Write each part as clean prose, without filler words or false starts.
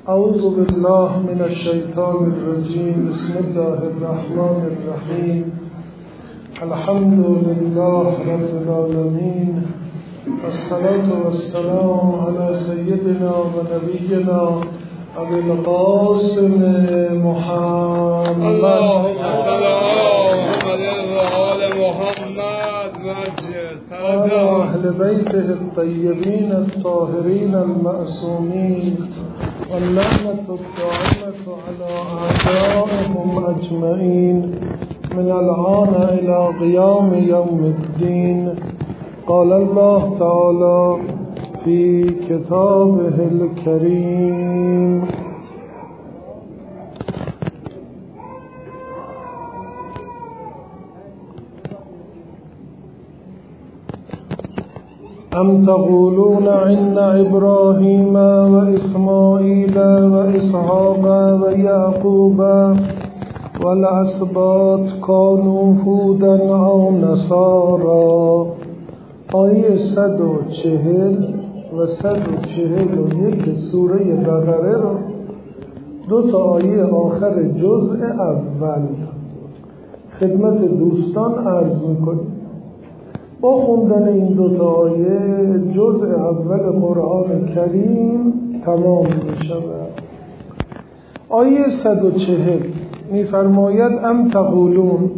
اعوذ بالله من الشیطان الرجیم. بسم الله الرحمن الرحیم. الحمد لله رب العالمین، والصلاة والسلام علی سیدنا و نبینا ابی القاسم محمد اللهم صل علی آل محمد وعلى اهل بیته الطیبین الطاهرین المعصومین واللعنة الدائمة على أعدائهم أجمعين من الآن إلى قيام يوم الدين. قال الله تعالى في كتابه الكريم: أم تقولون إن إبراهيم وإسماعيل وإسحاق ويعقوب والأسباط كانوا هودا أو نصارا. آیه 140 و 141 سوره بقره رو دو تا آیه آخر جزء اول خدمت دوستان عرض می‌کنیم. با خوندن این دو تا آیه جزء اول قرآن کریم تمام می شود. آیه 140 می فرماید ام تقولون،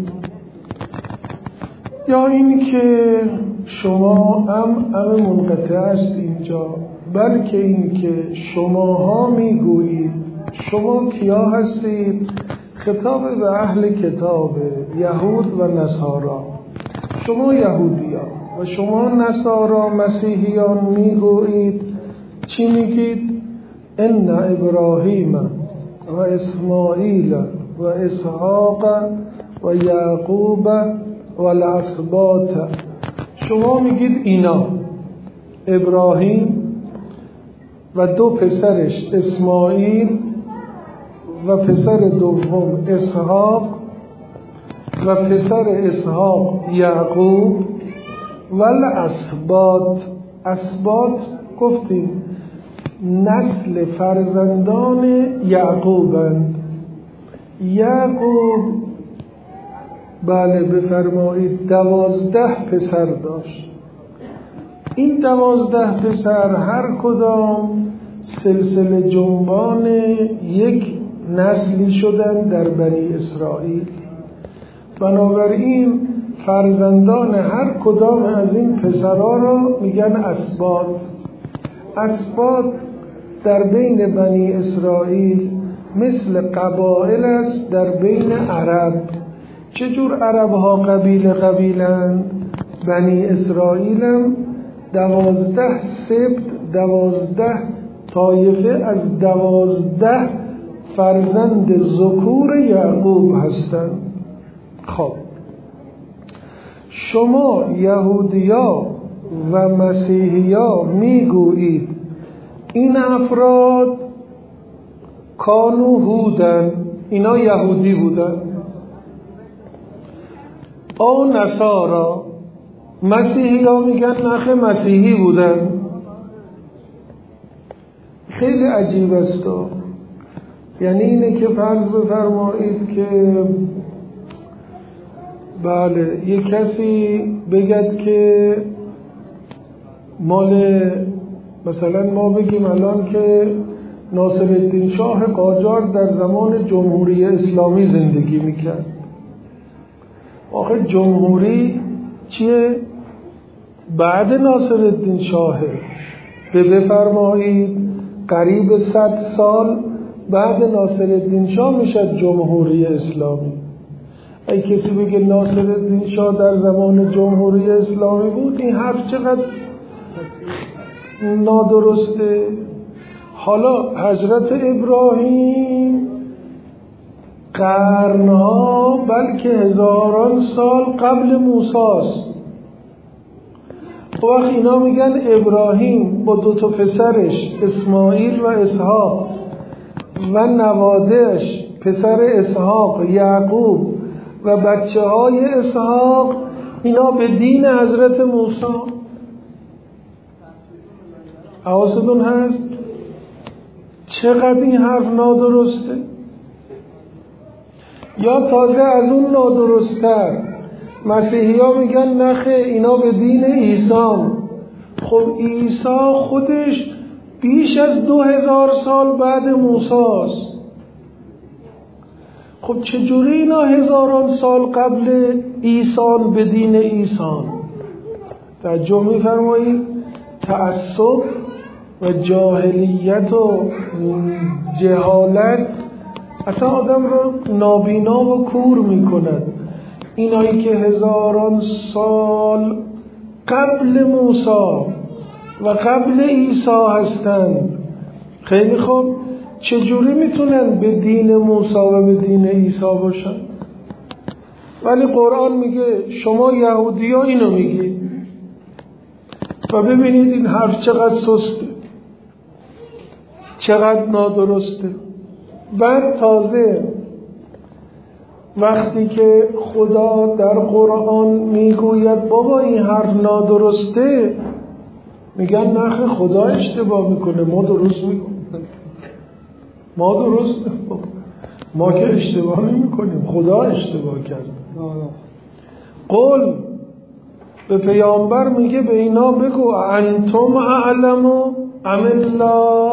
یا این که شما ام منقطع است اینجا، بلکه این که شماها می گویید. شما کیا هستید؟ خطاب به اهل کتاب یهود و نصارا. شما یهودیان و شما نصارا مسیحیان میگویید. چی میگید؟ ان ابراهیم و اسماعیل و اسحاق و یعقوب و الاسباط. شما میگید اینا، ابراهیم و دو پسرش اسماعیل و پسر دوم اسحاق و پسر اسحاق یعقوب و الاسباط. اسباط گفتیم نسل فرزندان یعقوبند. یعقوب بله بفرمایید 12 پسر داشت. این 12 پسر هر کدام سلسله جنبان یک نسلی شدن در بنی اسرائیل. بنابراین فرزندان هر کدام از این پسرها را میگن اسباط. اسباط در بین بنی اسرائیل مثل قبایل است در بین عرب. چجور عرب ها قبیلند؟ بنی اسرائیل هم 12 سبط، 12 طایفه از 12 فرزند ذکور یعقوب هستند. خب شما یهودیا و مسیحیا میگویید این افراد کانو هودن، اینا یهودی بودن، او نصارا. مسیحیا میگن نخه مسیحی بودن. خیلی عجیب است. یعنی اینه که فرض بفرمایید که بله یک کسی بگد که مال مثلا ما بگیم الان که ناصرالدین شاه قاجار در زمان جمهوری اسلامی زندگی میکرد. آخه جمهوری چیه؟ بعد ناصرالدین شاهه. بفرمایید قریب 100 سال بعد ناصرالدین شاه میشد جمهوری اسلامی. ای کسی بگه ناصرالدین شاه در زمان جمهوری اسلامی بود، این حرف چقدر نادرسته. حالا حضرت ابراهیم قرنها بلکه هزاران سال قبل موسی است. وقت اینا میگن ابراهیم با دو تا پسرش اسماعیل و اسحاق و نوادهش پسر اسحاق یعقوب و بچه های اسحاق، اینا به دین حضرت موسی. حواستون هست؟ چقدر این حرف نادرسته. یا تازه از اون نادرست‌تر مسیحی ها میگن نخه اینا به دین عیسی. خب عیسی خودش بیش از 2000 سال بعد موسی است. خب چجوری اینا هزاران سال قبل عیسی به دین عیسی؟ توجه می‌فرمایید؟ تعصب و جاهلیت و جهالت اصلا آدم رو نابینا و کور میکند. اینایی که هزاران سال قبل موسی و قبل عیسی هستند، خیلی خوب، چجوری میتونن به دین موسی و به دین عیسی باشن؟ ولی قرآن میگه شما یهودی ها اینو میگید و ببینید این حرف چقدر سسته، چقدر نادرسته. بعد تازه وقتی که خدا در قرآن میگوید بابا این حرف نادرسته، میگن نخه خدا اشتباه میکنه، ما درست میکنیم. ما درست، ما که اشتباه نمیکنیم، خدا اشتباه کرده. قل به پیامبر میگه به اینا بگو انتم اعلم ام الله،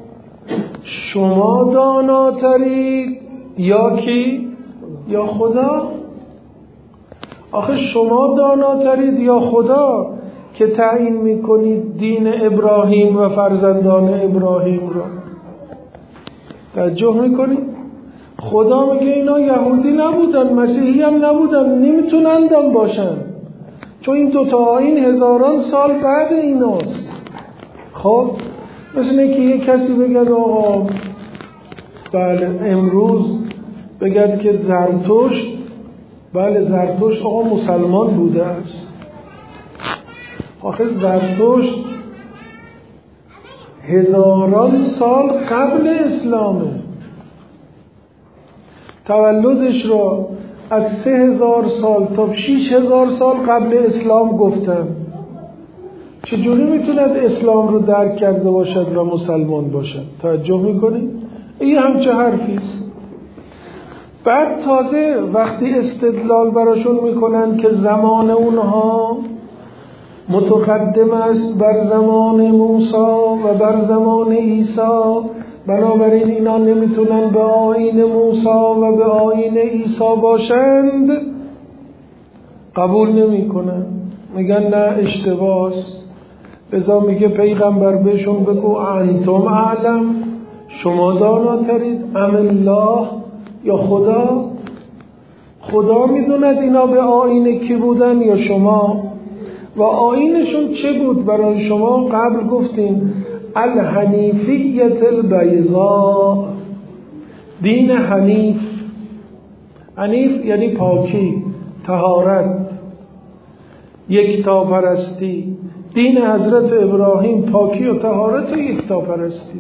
شما داناترید یا کی؟ یا خدا. آخه شما داناترید یا خدا که تعیین میکنید دین ابراهیم و فرزندان ابراهیم را؟ توجه میکنید؟ خدا میگه اینا یهودی نبودن، مسیحی هم نبودن، نمیتونندم باشن، چون این دوتا آیین هزاران سال بعد ایناست. خب مثل اینکه یک کسی بگد آقا بله امروز بگد که زرتشت، بله زرتشت آقا مسلمان بوده است. آخه زرتشت هزاران سال قبل اسلامه، تولدش را از 3000 سال تا 6000 سال قبل اسلام گفتن. چجوری میتوند اسلام رو درک کرده باشد و مسلمان باشد؟ توجه میکنید؟ این همچه حرفیست. بعد تازه وقتی استدلال براشون میکنن که زمان اونها متقدم است بر زمان موسی و بر زمان عیسی، بنابراین اینا نمیتونن به آیین موسی و به آیین عیسی باشند، قبول نمیکنن، میگن نه اشتباه است. لذا میگه پیغمبر بهشون بگو انتم اعلم، شما داناترید ام الله، یا خدا؟ خدا میدوند اینا به آیین کی بودن یا شما؟ و آیینشون چه بود برای شما؟ قبل گفتیم الحنیفیت البیضاء، دین حنیف. حنیف یعنی پاکی، طهارت، یکتاپرستی. دین حضرت ابراهیم پاکی و طهارت و یکتاپرستی.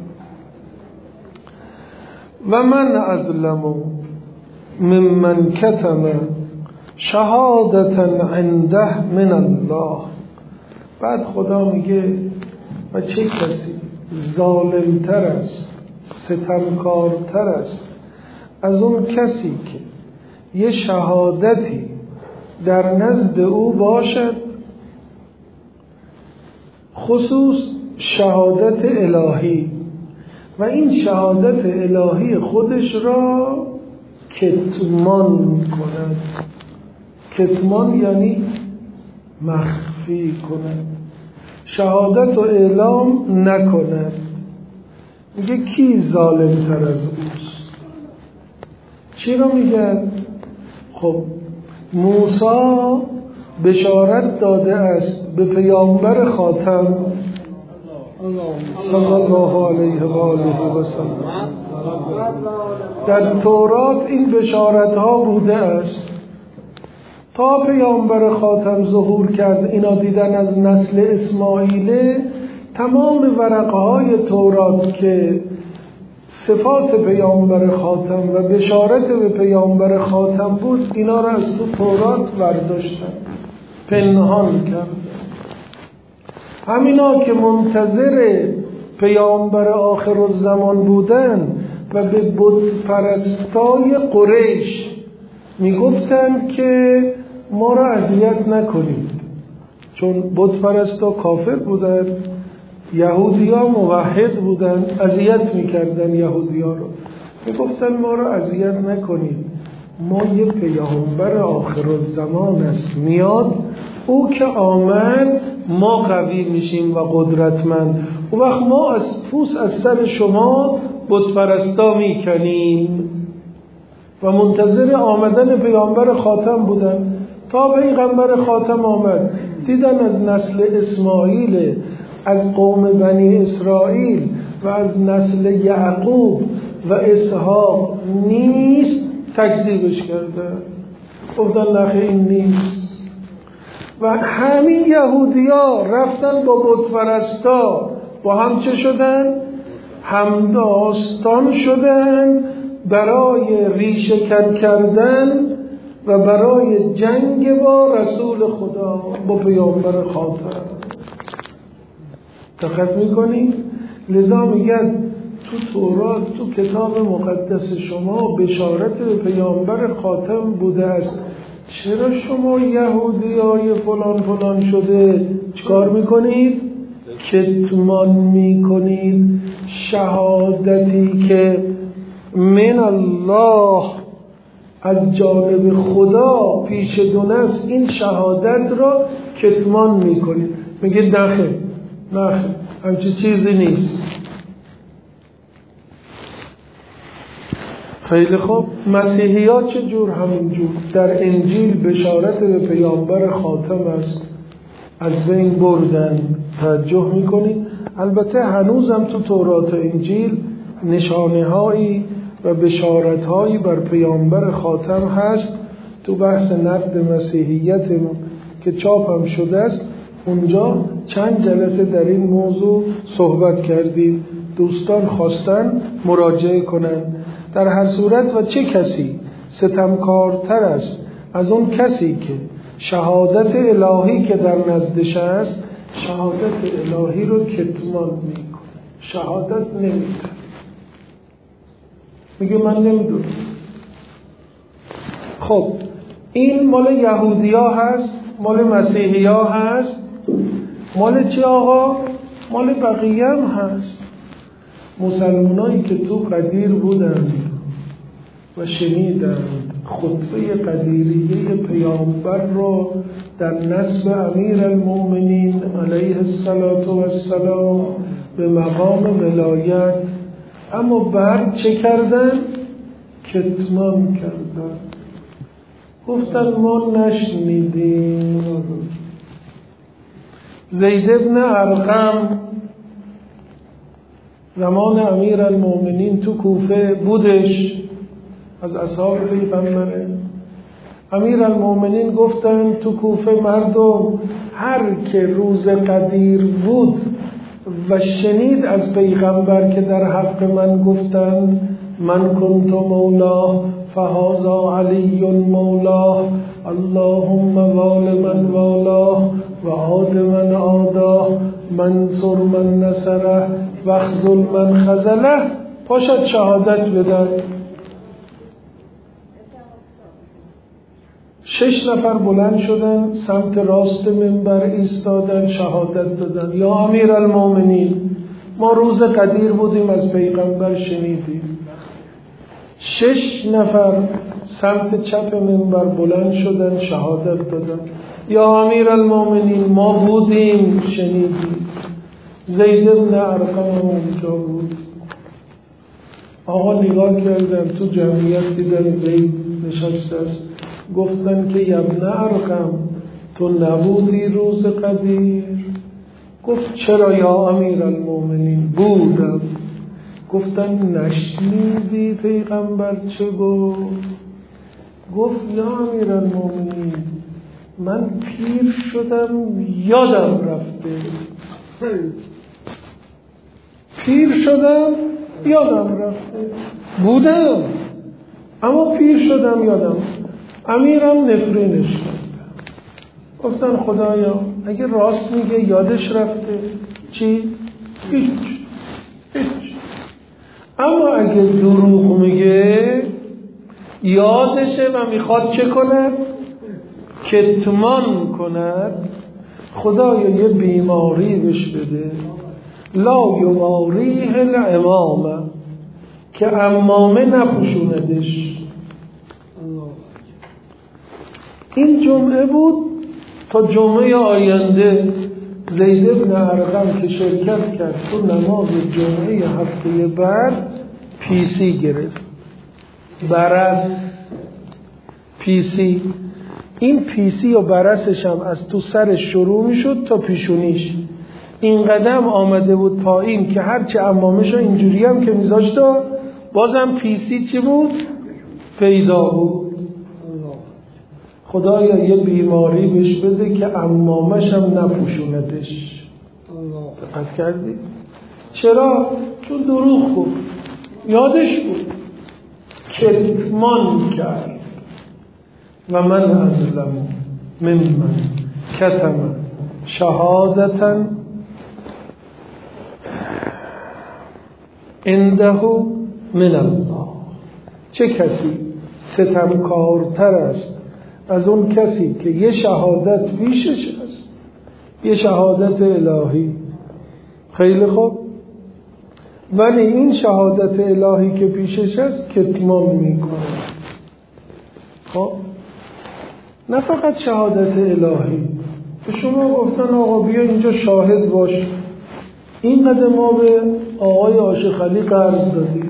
و من ازلم ممن کتم شهادتا عنده من الله. بعد خدا میگه و چه کسی ظالمتر است، ستمکارتر است از اون کسی که یه شهادتی در نزد او باشد، خصوص شهادت الهی، و این شهادت الهی خودش را کتمان کند. کتمان یعنی مخفی کند، شهادت و اعلام نکند. میگه کی ظالم تر از اوست؟ چی رو میگن؟ خب موسی بشارت داده است به پیامبر خاتم صلی الله علیه و آله و سلم. در تورات این بشارت ها بوده است تا پیامبر خاتم ظهور کرد. اینا دیدن از نسل اسماعیل تمام ورقه های تورات که صفات پیامبر خاتم و بشارت به پیامبر خاتم بود، اینا را از تو تورات برداشتن، پنهان کرد. همینا که منتظر پیامبر آخرالزمان بودن و به بت پرستای قریش میگفتند که ما را اذیت نکنید، چون بت پرستا کافر بودن، یهودی‌ها موحد بودن، اذیت میکردن یهودی‌ها رو. میگفتن ما را اذیت نکنید، ما یه پیامبر آخرالزمان است میاد، او که آمد ما قوی میشیم و قدرتمند، اون وقت ما از پوست از سر شما بت پرستا میکنیم. و منتظر آمدن پیامبر خاتم بودن. تا پیغمبر خاتم آمد دیدن از نسل اسماعیل، از قوم بنی اسرائیل و از نسل یعقوب و اسحاق نیست، تکذیبش کردن، گفتن نخیر این نیست. و همین یهودی‌ها رفتن با بت پرستا با هم چه شدن؟ همداستان شدن برای ریشه کردن و برای جنگ با رسول خدا، با پیامبر خاتم. دقت میکنی؟ لذا میگن تو تورات، تو کتاب مقدس شما بشارت به پیامبر خاتم بوده است. چرا شما یهودیای فلان فلان شده چیکار میکنید؟ کتمان میکنید شهادتی که من الله، از جانب خدا پیش دون است، این شهادت را کتمان میکنید. میگه نخیر همچی چیزی نیست. خیلی خوب، مسیحی ها چه جور؟ همین جور. در انجیل بشارت به پیامبر خاتم است، از بین بردن. توجه میکنید؟ البته هنوزم تو تورات و انجیل نشانه هایی و بشارت هایی بر پیامبر خاتم هست. تو بحث نقد مسیحیت که چاپ هم شده است، اونجا چند جلسه در این موضوع صحبت کردیم. دوستان خواستن مراجعه کنن. در هر صورت و چه کسی ستمکارتر است از اون کسی که شهادت الهی که در نزدش است، شهادت الهی رو کتمان میکنه، شهادت نمیده، میگه من نمیدونم. خب این مال یهودی ها هست، مال مسیحی ها هست، مال چی آقا؟ مال بقیه هم هست. مسلمانایی که تو قدیر بودند و شنیدند خطبه قدیریه پیامبر رو در نسب امیر المؤمنین علیه السلام به مقام ولایت، اما بعد چه کردن؟ کتمان کردن، گفتن ما نشنیدیم. زید ابن ارقم زمان امیر المؤمنین تو کوفه بودش، از اصحاب پیغمبره. امیر المؤمنین گفتن تو کوفه مردم هر که روز قدیر بود و شنید از پیغمبر که در حق من گفتن من کنت مولاه فهذا علی مولاه، اللهم وال من والاه و عاد من عاداه، منصر من نصره و خذل من خذله، پاشد شهادت بدن. 6 نفر بلند شدن سمت راست منبر ایستادن، شهادت دادن یا امیر المؤمنین ما روز قدیر بودیم از پیغمبر شنیدیم. 6 نفر سمت چپ منبر بلند شدن، شهادت دادن یا امیر المؤمنین ما بودیم شنیدیم. زید بن ارقم اونجا بود. آقا نگاه کردن تو جمعیت دیدن زید نشسته است، گفتن که ابن ارقم تو نبودی روز قدیر؟ گفت چرا یا امیر المؤمنین؟ بودم. گفتن نشنیدی پیغمبر چه گفت؟ گفت یا امیر المؤمنین من پیر شدم یادم رفته، پیر شدم یادم رفته، بودم اما پیر شدم یادم. امیرم نفرینش کرد. گفتن خدایا اگه راست میگه یادش رفته چی؟ هیچ، اما اگه دروغ میگه یادشه و میخواد چه کند؟ کتمان کند. خدایا یه بیماری بهش بده، لا یماریه العمامه، که عمامه نپوشوندش. این جمعه بود. تا جمعه آینده زید بن ارقم که شرکت کرد تو نماز جمعه هفته بعد پیسی گرفت، برس پیسی. این پیسی و برسش هم از تو سرش شروع میشد تا پیشونیش. این قدم آمده بود پایین که هرچه عمامش ها اینجوری هم که میذاشت بازم پیسی چی بود؟ پیدا بود. خدایا یه بیماری بهش بده که عمامش هم نپوشوندش. دقت کردی؟ چرا؟ چون دروغ گفت، یادش بود، کتمان کرد. و من ازلم ممن کتم شهادتا عنده من الله. چه کسی ستمکارتر است از اون کسی که یه شهادت پیشش است، یه شهادت الهی. خیلی خوب، ولی این شهادت الهی که پیشش است کتمان میکنه. خب نه فقط شهادت الهی، به شما گفتن آقا بیا اینجا شاهد باش، اینقدر ما به آقای عاشق علی قرض دادیم،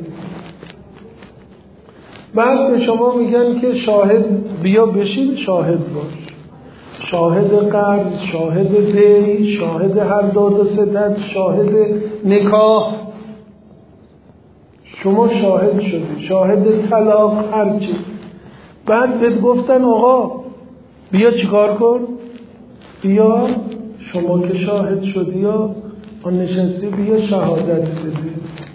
بعد به شما میگن که شاهد بیا بشین شاهد باش، شاهد قرض، شاهد دی، شاهد هر داد و ستد، شاهد نکاح، شما شاهد شدی، شاهد طلاق، هرچی. بعد بهت گفتن آقا بیا چیکار کن؟ بیا شما که شاهد شدی یا آن نشستی، بیا شهادت بده،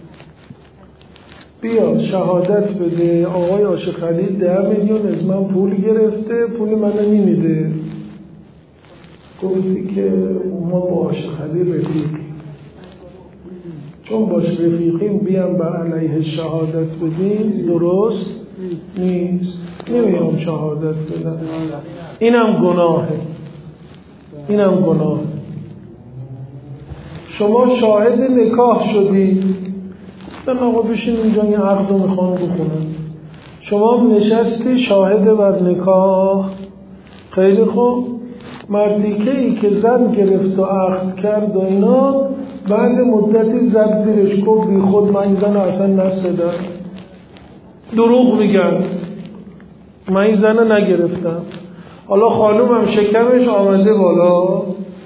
بیا شهادت بده. آقای عاشق علی 10 میلیون از من پول گرفته، پول من نمیده. گفتی که ما با عاشق علی رفیقیم، چون باش رفیقیم بیام بر علیه شهادت بدیم درست نیست. نمیام شهادت بدم، اینم گناهه، اینم گناه. شما شاهد نکاح شدی، گفتن آقا بشین اینجا این عقد رو میخوان بخونن، شما نشستی شاهد بر نکاح. خیلی خوب، مردیکه ای که زن گرفت و عقد کرد و اینا، بعد مدتی زد زیرش گفت بی خود من این زن اصلا نسیدم، دروغ میگن، من این زن نگرفتم. حالا خانومم شکمش آمده بالا،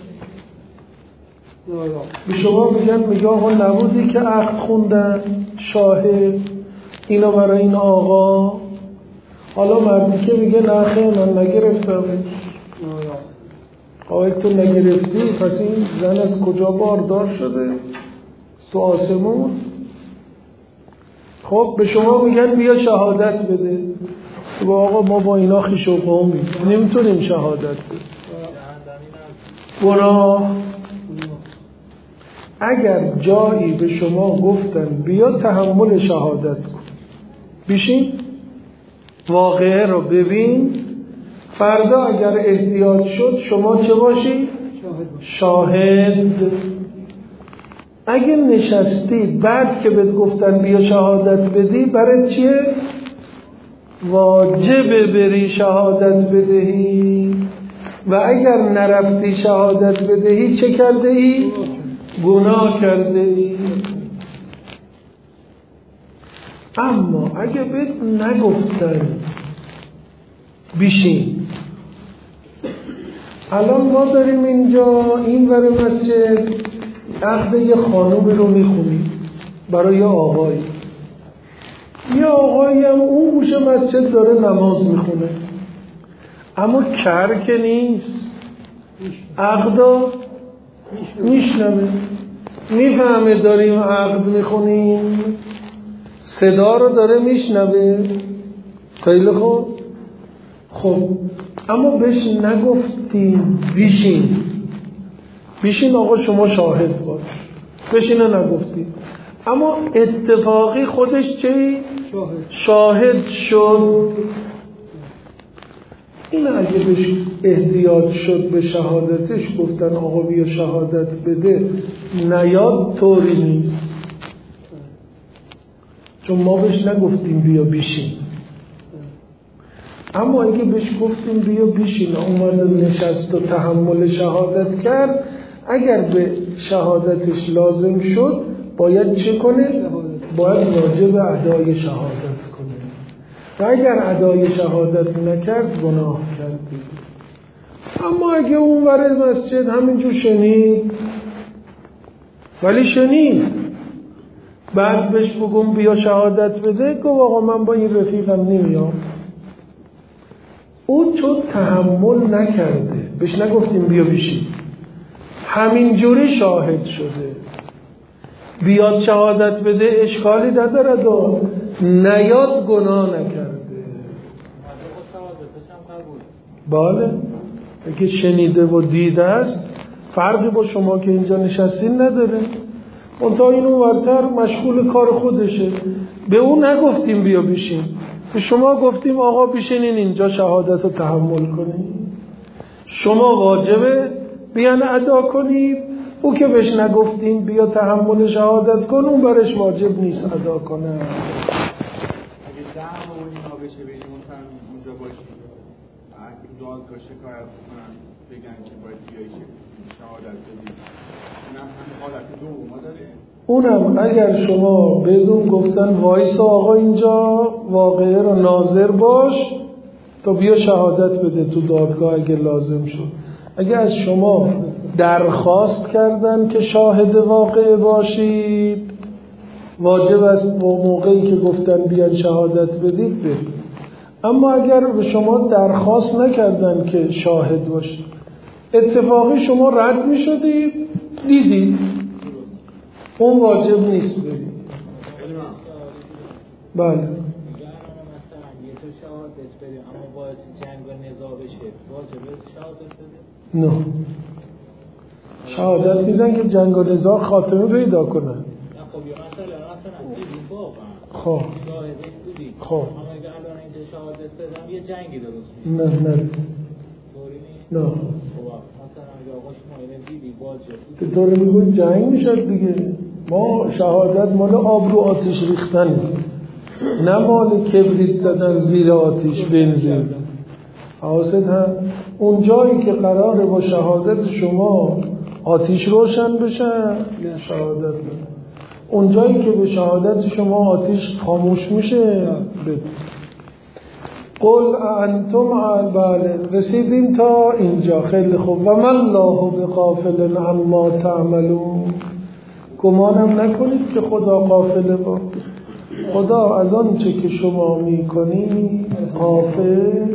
به شما میگه آقا نبودی که عقد خوندن شاهد اینو برای این آقا. حالا مردی که میگه نه خیر من نگرفتم. آقای تو نگرفتی، پس این زن از کجا باردار شده؟ تو آسمون. خب به شما میگن بیا شهادت بده، تو آقا ما با اینا خویش و قومیم نمیتونیم شهادت بدیم. گناه. اگر جایی به شما گفتن بیا تحمل شهادت کن، بشین واقعه رو ببین، فردا اگر احتیاج شد شما چه باشی؟ شاهد. اگه نشستی بعد که بهت گفتن بیا شهادت بدی، برای چیه؟ واجبه بری شهادت بدهی، و اگر نرفتی شهادت بدهی چه کرده ای؟ گناه کرده ای. اما اگه بهت نگفتن بشین، الان ما داریم اینجا این ور مسجد عقد یه خانومی رو میخونیم برای یه آقایی، یه آقایی هم اون گوشه مسجد داره نماز میخونه، اما کر که نیست، عقدا میشنوه، میفهمه داریم عقد میخونیم، صدا رو داره میشنوه. خیلی خوب. خب اما بهش نگفتیم بشین آقا شما شاهد باش، بشین نگفتیم. اما اتفاقی خودش چی؟ شاهد شد. این اگه بهش احتیاج شد به شهادتش، گفتن آقا بیا شهادت بده، نیاد، طوری نیست. چون ما بهش نگفتیم بیا بیشین. اما اگه بهش گفتیم بیا بیشین، اومد نشست و تحمل شهادت کرد، اگر به شهادتش لازم شد باید چه کنه؟ باید واجب ادای شهادت کنه. و اگر ادای شهادت نکرد گناه کرد. اما اگه اون ور مسجد همینجور شنید، ولی شنید، بعد بهش بگم بیا شهادت بده، گفت آقا من با این رفیقم نمیام. اون چون تحمل نکرده، بهش نگفتیم بیا بشید، همینجوری شاهد شده، بیاد شهادت بده اشکالی ندارد و نیاد گناه نکرده. بله، اگه شنیده و دیده است فرقی با شما که اینجا نشستین نداره. منتها این اونورتر مشغول کار خودشه. به اون نگفتیم بیا بشین، به شما گفتیم آقا بشینین اینجا شهادت رو تحمل کنید. شما واجبه بیان ادا کنید. او که بهش نگفتیم بیا تحمل شهادت کن، اون برش واجب نیست ادا کنه. اگه دم و اینا بشه بهشون اونجا باشید، اگه دادگاه شکایت کنن بگن که باید بیایی شهادت بدید، اونم هم حالت دوما داره. اونم اگر شما بدون گفتن وایسا آقا اینجا واقعه رو ناظر باش تا بیا شهادت بده تو دادگاه اگه لازم شد. اگه از شما درخواست کردن که شاهد واقعه باشید، واجب است با موقعی که گفتن بیان شهادت بدید بدید. اما اگر به شما درخواست نکردن که شاهد باشید، اتفاقی شما رد می شدید دیدید، اون واجب نیست برید. بله. مثلا یه تو شهادت بدیم اما باعث جنگ و نزاع بشه، واجبه شهادت بده؟ نه، شهادت میدن که جنگ و نزاع خاتمه پیدا کنن. خب یا مثلا دیدیم واقعا خب شاهد بودیم، خب اما اگه الان اینجا شهادت بدم یه جنگی درست میشه. نه نه نه خب مثلا اگه آقا شما اینه دیدی واجب که طوری میگوی جنگ میشد دیگه. ما شهادت مال آب رو آتش ریختن، نه مال کبریت زدن زیر آتش بنزین. حواست هم اون جایی که قراره با شهادت شما آتش روشن بشه شهادت بده، اون جایی که به شهادت شما آتش خاموش میشه بده. قل انتم بله، رسیدیم تا اینجا. خیلی خوب. و من الله بغافل عما تعملون، گمانم نکنید که خدا غافل با خدا از آن چه که شما میکنید غافل.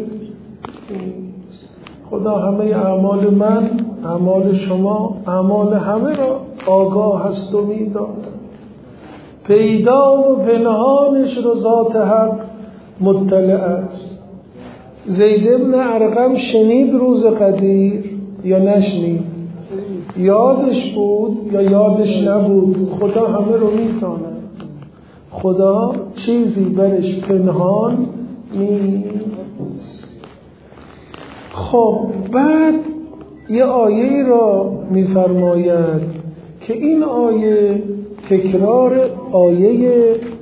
خدا همه اعمال من، اعمال شما، اعمال همه را آگاه هست و میداند. پیدا و پنهانش رو ذات حق مطلع است. زید بن ارقم شنید روز قدیر یا نشنید؟ یادش بود یا یادش نبود؟ خدا همه رو میتونه. خدا چیزی برش پنهان نیست. خب بعد یه آیه را میفرماید که این آیه تکرار آیه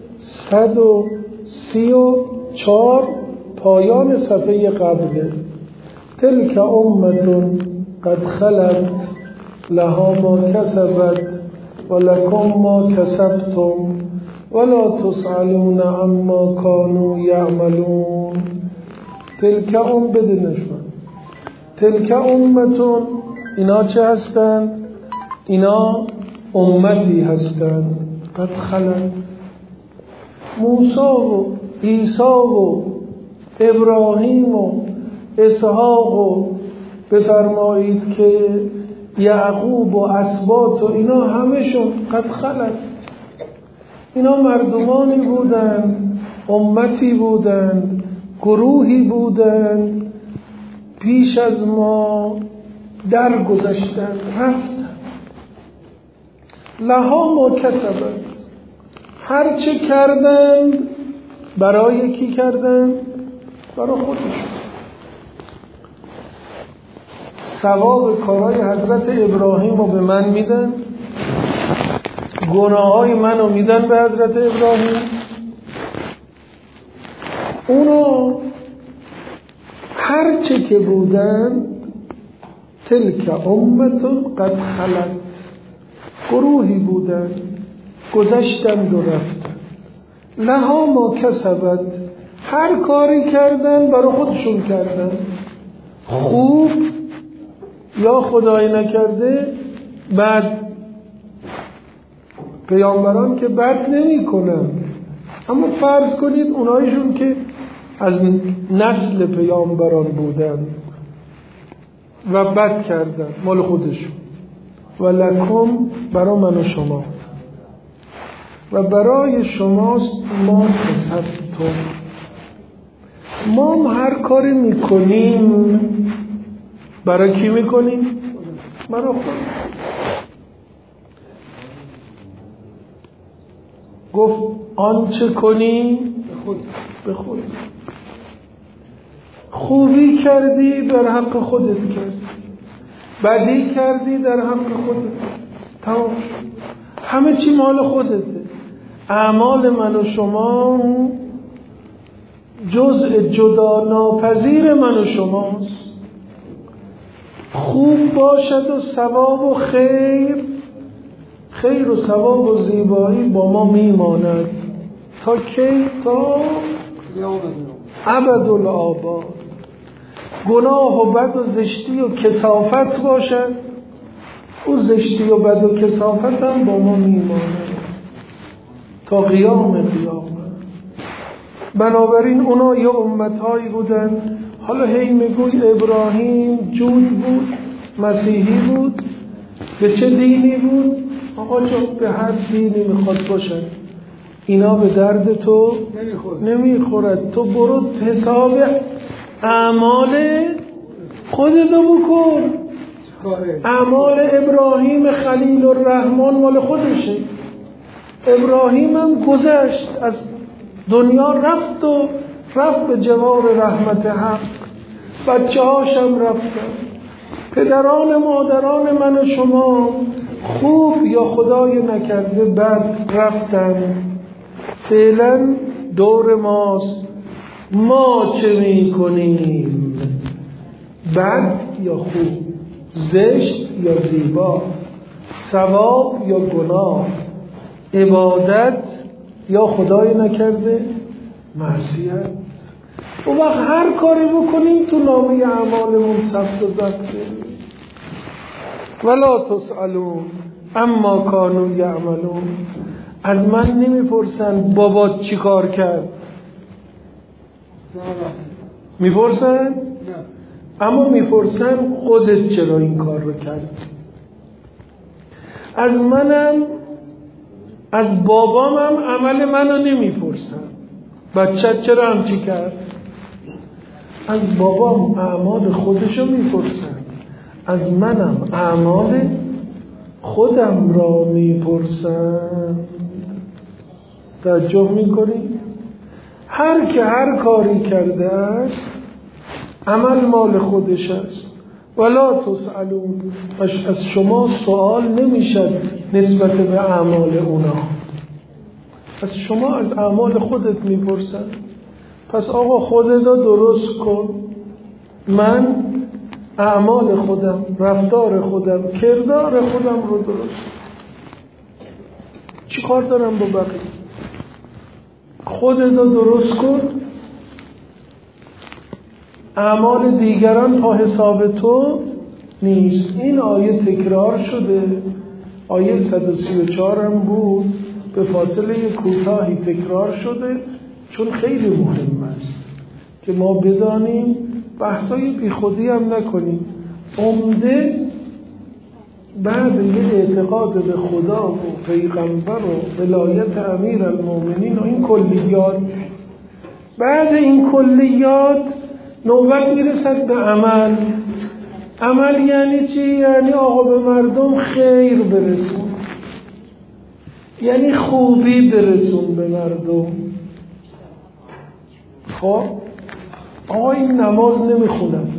134 پایان صفحه قبله. تلک امة قد خلت لها ما کسبت ولکم ما کسبتم ولا تسألون عما كانوا یعملون. تلک بدنشون تلک امتون، اینا چه هستند؟ اینا امتی هستند. قد خلت، موسی و عیسی و ابراهیم و اسحاق و بفرمایید که یعقوب و اسباط و اینا همشون قد خلت، اینا مردمانی بودند، امتی بودند، گروهی بودند پیش از ما درگذشتند، رفتند. لها ما کسبت، هرچه کردند برای کی کردند؟ برای خودشون. ثواب کارهای حضرت ابراهیم رو به من میدن، گناههای منو میدن به حضرت ابراهیم، اونو هرچه که بودن تلک امتون قد خلت، گروهی بودن گذشتند و رفتن، لها ما کسبت، هر کاری کردن برای خودشون کردن، خوب یا خدای نکرده بد. پیامبران که بد نمی کنن، اما فرض کنید اونایشون که از نسل پیامبران بودن و بد کردن مال خودشون. و لکم، برای من و شما، و برای شماست ما کسبتم، ما هر کاری میکنیم برای کی میکنیم؟ برای خود. گفت آنچه کنی به خود. خوبی کردی در حق خودت کردی، بدی کردی در حق خودت، تمام. همه چی مال خودته. اعمال من و شما جزء جدا ناپذیر من و شماست. خوب باشد و ثواب و خیر و ثواب و زیبایی با ما میماند تا کی؟ تا ابدالآباد. گناه و بد و زشتی و کثافت باشد، او زشتی و بد و کثافت هم با ما میماند تا قیام. بنابراین اونا یه امتهایی بودن. حالا هی میگوی ابراهیم جود بود، مسیحی بود، به چه دینی بود؟ آقا جان به هر دینی میخواد باشن، اینا به درد تو نمیخورد. تو برو حساب اعمال خودتو بکن. اعمال ابراهیم خلیل الرحمن مال خودشه. ابراهیم هم گذشت از دنیا، رفت به جوار رحمت حق. بچه هاشم رفتن. پدران مادران من و شما خوب یا خدای نکرده بد رفتن. فعلا دور ماست ما چه می کنیم، بد یا خوب، زشت یا زیبا، ثواب یا گناه، عبادت یا خدای نکرده معصیت. و وقت هر کاری بکنیم تو نامه اعمالمون ثبت و ضبطه. ولا تسألون اما کانوا یعملون. از من نمیپرسن بابات چی کار کرد، میپرسن؟ اما میپرسن خودت چرا این کار رو کرد. از منم، از بابامم عمل منو نمیپرسن بچت چرا همچی کرد. از بابام اعمال خودشو میپرسن، از منم اعمال خودم را میپرسن. توجه میکنی؟ هر که هر کاری کرده است عمل مال خودش است. ولا تسألون، از شما سوال نمیشد نسبت به اعمال اونا. از شما از اعمال خودت میپرسن. پس آقا خودت رو درست کن. من اعمال خودم، رفتار خودم، کردار خودم رو درست. چی کار دارم با بقیه؟ خودت رو درست کن. اعمال دیگران تا حساب تو نیست. این آیه تکرار شده، آیه 134 هم بود، به فاصله کوتاهی تکرار شده، چون خیلی مهم است که ما بدانیم، بحثای بی خودی هم نکنیم. عمده بعد یه اعتقاد به خدا و پیغمبر و ولایت امیر المؤمنین و این کلیات، بعد این کلیات نوبت میرسد به عمل. عمل یعنی چی؟ یعنی آقا به مردم خیر برسون. یعنی خوبی برسون به مردم. خب آقا این نماز نمیخوند،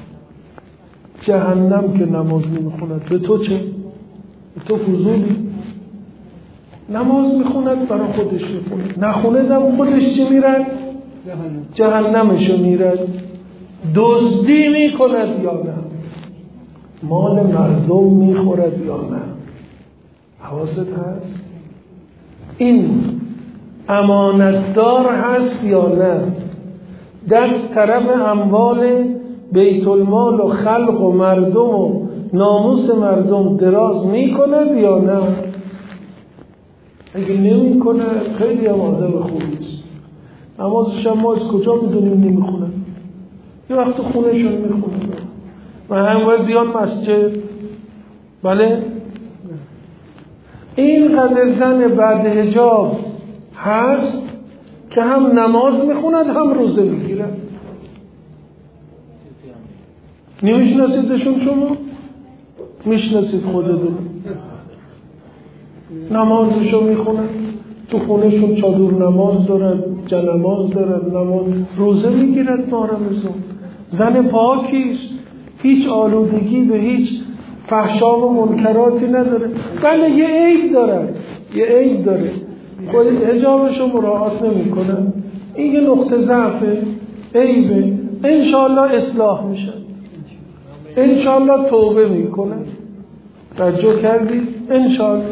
جهنم که نماز نمیخوند، به تو چه؟ به تو فضولی؟ نماز میخوند برای خودش میخوند، نخوندم خودش چه میرد؟ جهنمشو میرد. دزدی میکند یا نه؟ مال مردم میخورد یا نه؟ حواست هست؟ این امانتدار هست یا نه؟ دست طرف اموال بیت المال و خلق و مردم و ناموس مردم دراز میکند یا نه؟ اگه نمی کنه خیلی هم آدم خوبیست. نمازش هم ما از کجا میدونیم نمیخونه؟ یه وقت خونهشون میخونه و هم باید بیان مسجد. بله؟ این قدر زن بعد حجاب هست که هم نماز میخوند هم روزه میگیرد. نمیشناسیدشون شما؟ میشناسید خودتون. نمازشو میخونن، تو خونهشون چادر نماز دارد، جنماز دارد، نماز روزه میگیرد ماه رمضان. زن پاکیست، هیچ آلودگی به هیچ فحشا و منکراتی نداره. بله یه عیب دارد، یه عیب داره، خود حجابشو مراعات نمیکنه. این یه نقطه ضعفه، عیبه. انشالله اصلاح میشه، انشالله توبه میکنه. توجه کردید؟ انشالله.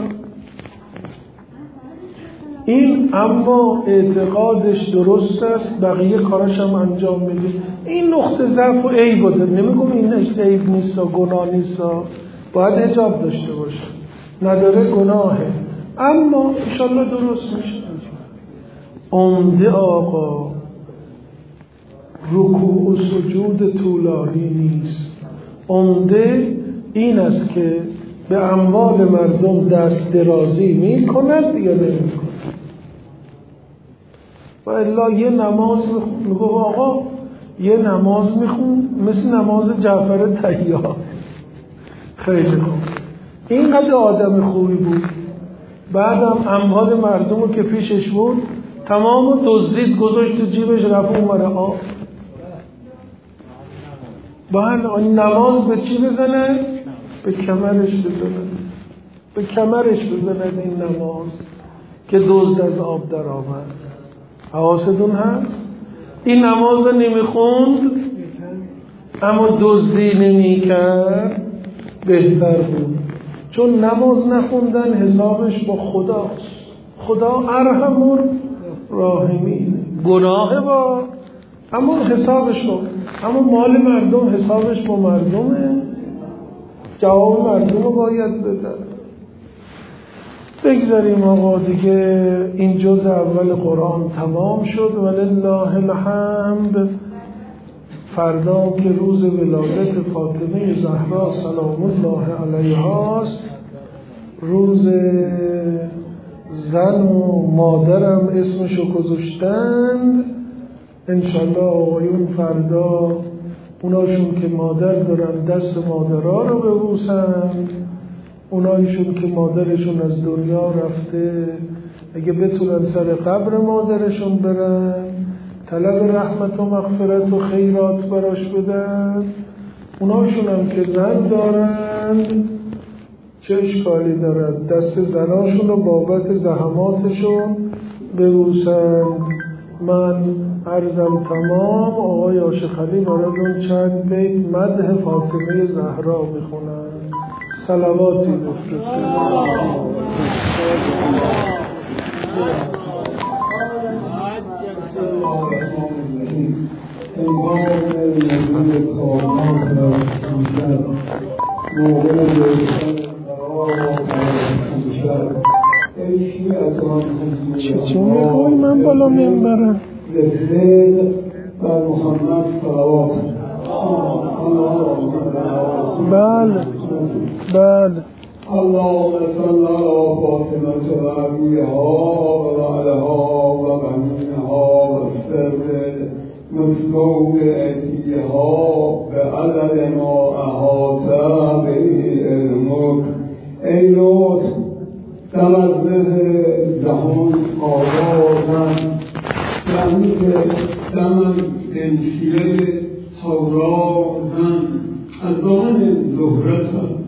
این اما اعتقادش درست است، بقیه کاراش هم انجام میده. این نقطه ضعف و عیب بوده. نمیگم این عیب نیست و گناه نیست، باید حجاب داشته باشه، نداره گناهه، اما انشالله درست میشه. عمده آقا رکوع و سجود طولانی نیست، عمده این است که به اموال مردم دست درازی میکند یا نمیکند. و الا یه نماز میگو آقا یه نماز میخون مثل نماز جعفر طیار. خیلی خوب، اینقدر آدم خوبی بود، بعدم اموال مردم رو که پیشش بود تمام دزدید، گذاشت تو جیبش، رفت اومده آب. باید نماز به چی بزنه؟ به کمرش بزنه، به کمرش بزنه این نماز که دزد از آب در آمد. حواستون هست؟ این نماز رو نمیخوند اما دزدی نمیکرد، بهتر بود. چون نماز نخوندن حسابش با خداست. خدا ارحم الراحمین. گناه با اما حسابش با، اما مال مردم حسابش با مردمه، جواب مردم رو باید بدن. بگذاریم آقا دیگه، این جزء اول قرآن تمام شد ولله الحمد. فردا که روز ولادت فاطمه زهرا سلام الله علیها است، روز زن و مادرم اسمشو گذاشتند. انشالله آقایون فردا اوناشون که مادر دارن دست مادرها رو ببوسند، اونایشون که مادرشون از دنیا رفته اگه بتونن سر قبر مادرشون برن طلب رحمت و مغفرت و خیرات براش بدن. اوناشون هم که زن دارن چه اشکالی دارد دست زناشون رو بابت زحماتشون ببوسند. من عرضم تمام. آقای عاشق علی براتون چند بیت مدح فاطمه زهرا میخونن، صلواتی بفرستید. چی میگوی من بالا میبرم؟ بر محمد صلوات. بله بله. اللهم صل على فاطمة وأبيها وبعلها وبنيها والسر مستودعتها بعدد ما أحاط به علمك. ای لطف تمزه تعریف دمن تمثیل هورا زن از آن زهرت